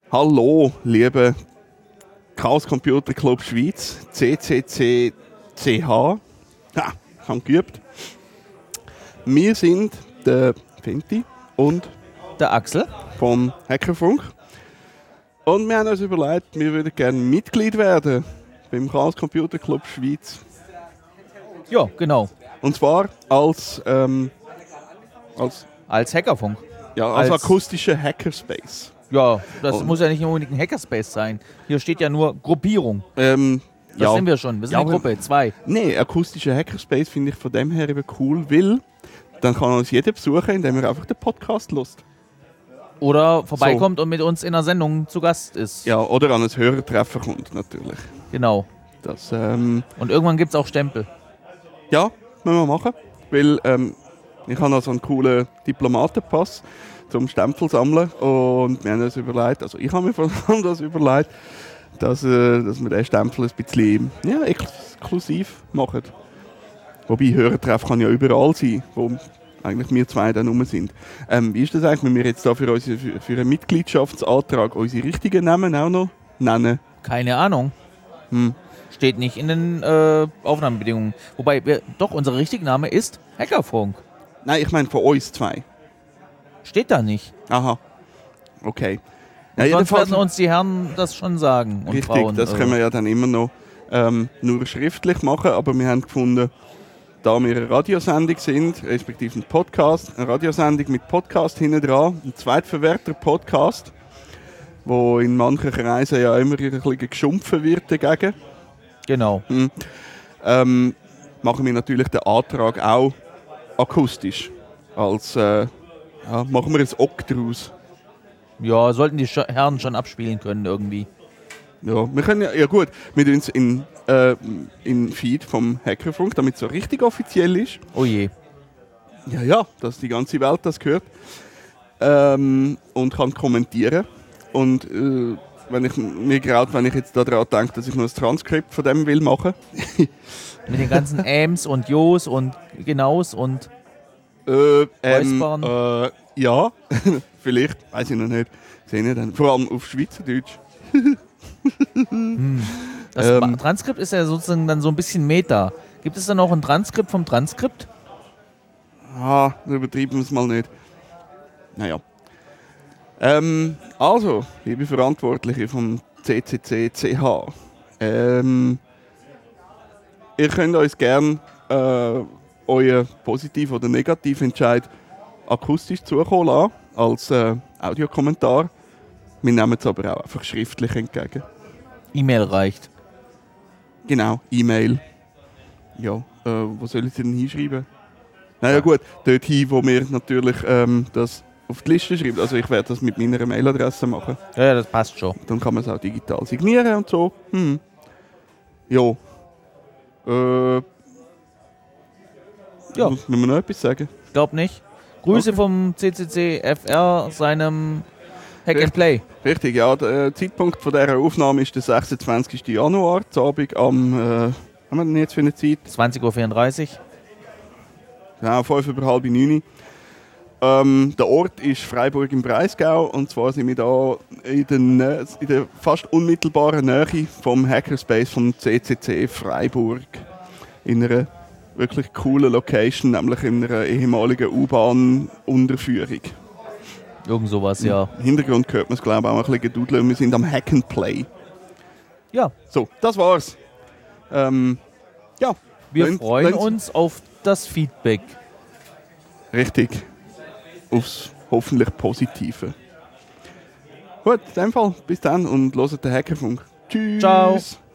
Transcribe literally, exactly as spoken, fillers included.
Hallo, liebe Chaos Computer Club Schweiz, C C C C H. Ha, ich habe geübt. Wir sind der Fenti und der Axel vom Hackerfunk. Und wir haben uns überlegt, wir würden gerne Mitglied werden beim Chaos Computer Club Schweiz. Ja, genau. Und zwar als, ähm, als, als Hackerfunk. Ja, als, als akustischer Hackerspace. Ja, das und, muss ja nicht unbedingt ein Hackerspace sein. Hier steht ja nur Gruppierung. Ähm, das ja. sind wir schon. Wir sind ja, eine Gruppe, zwei. Nee, akustischer Hackerspace finde ich von dem her eben cool, weil dann kann uns jeder besuchen, indem er einfach den Podcast hört. Oder vorbeikommt so. Und mit uns in einer Sendung zu Gast ist. Ja, oder an ein Hörertreffen kommt natürlich. Genau. Das, ähm, und irgendwann gibt es auch Stempel. Ja, müssen wir machen. Weil ähm, ich habe noch so einen coolen Diplomatenpass zum Stempel sammeln und wir haben uns überlegt, also ich habe mir vor allem das überlegt, dass, äh, dass wir den Stempel ein bisschen ja, exklusiv machen. Wobei Hörertreff kann ja überall sein, wo eigentlich wir zwei dann rum sind. Ähm, wie ist das eigentlich, wenn wir jetzt da für, unsere, für, für einen Mitgliedschaftsantrag unsere richtigen Namen auch noch nennen? Keine Ahnung. Hm. Steht nicht in den äh, Aufnahmebedingungen. Wobei, wir, doch, unser richtiger Name ist Hackerfunk. Nein, ich meine von uns zwei. Steht da nicht. Aha, okay. Ja, sonst werden uns die Herren das schon sagen. Und richtig, Frauen, das können wir ja dann immer noch ähm, nur schriftlich machen, aber wir haben gefunden, da wir eine Radiosendung sind, respektive ein Podcast, eine Radiosendung mit Podcast hinten dran, ein Zweitverwerter-Podcast, wo in manchen Kreisen ja immer ein bisschen geschumpfen wird dagegen. Genau. Hm. Ähm, machen wir natürlich den Antrag auch akustisch. Als, äh, ja, machen wir ein Ock draus. Ja, sollten die Sch- Herren schon abspielen können irgendwie. Ja, wir können ja, ja gut, wir tun es in, äh, in Feed vom Hackerfunk, damit es so richtig offiziell ist. Oh je. Ja, ja, dass die ganze Welt das hört. Ähm, und kann kommentieren. Und äh, wenn ich mir gerade, wenn ich jetzt daran denke, dass ich noch ein Transkript von dem will machen. Mit den ganzen Äms und Jos und Genaus und äh, ähm, äh, ja, vielleicht, weiß ich noch nicht. Sehe ich dann. Vor allem auf Schweizerdeutsch. hm. Das ähm, Transkript ist ja sozusagen dann so ein bisschen Meta. Gibt es dann auch ein Transkript vom Transkript? Ah, übertrieben wir es mal nicht. Naja. Ähm, also, liebe Verantwortliche vom C C C C H, ähm, ihr könnt uns gerne äh, euren positiven oder negativen Entscheid akustisch zukommen lassen, als äh, Audiokommentar. Wir nehmen es aber auch einfach schriftlich entgegen. E-Mail reicht. Genau, E-Mail. Ja, äh, wo soll ich denn hinschreiben? Naja gut, dort hin, wo wir natürlich ähm, das auf die Liste schreiben. Also ich werde das mit meiner Mailadresse machen. Ja, das passt schon. Dann kann man es auch digital signieren und so. Hm. Ja. Äh. Ja. Muss man noch etwas sagen? Ich glaube nicht. Grüße okay. vom C C C F R, seinem Hack Richt, and Play. Richtig, ja. Der Zeitpunkt von dieser Aufnahme ist der sechsundzwanzigsten Januar, zu Abend am, äh, haben wir denn jetzt für eine Zeit? zwanzig Uhr vierunddreißig. Ja, fünf über halb neun. Ähm, der Ort ist Freiburg im Breisgau und zwar sind wir da in der, Nä- in der fast unmittelbaren Nähe vom Hackerspace vom C C C Freiburg. In einer wirklich coolen Location, nämlich in einer ehemaligen U-Bahn-Unterführung. Irgend sowas, ja. Im Hintergrund hört man es, glaube ich, auch ein bisschen gedudeln. Wir sind am Hack and Play. Ja. So, das war's. Ähm, ja. Wir Lönnt, freuen lönnt. uns auf das Feedback. Richtig. Aufs hoffentlich Positive. Gut, in dem Fall, bis dann und hört den Hackerfunk. Tschüss. Ciao.